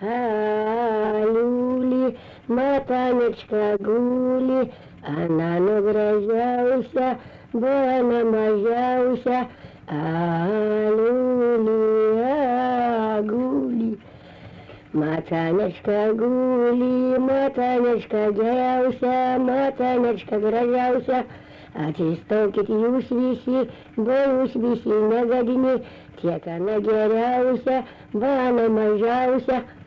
Liuli, matanečka guli, Anano gražiausia, bona mažiausia, Liuli, guli. Matanečka guli, matanečka geriausia, matanečka gražiausia, atsistokit jūs visi, bo jūs visi negadini, tiek ana geriausia, bana mažiausia.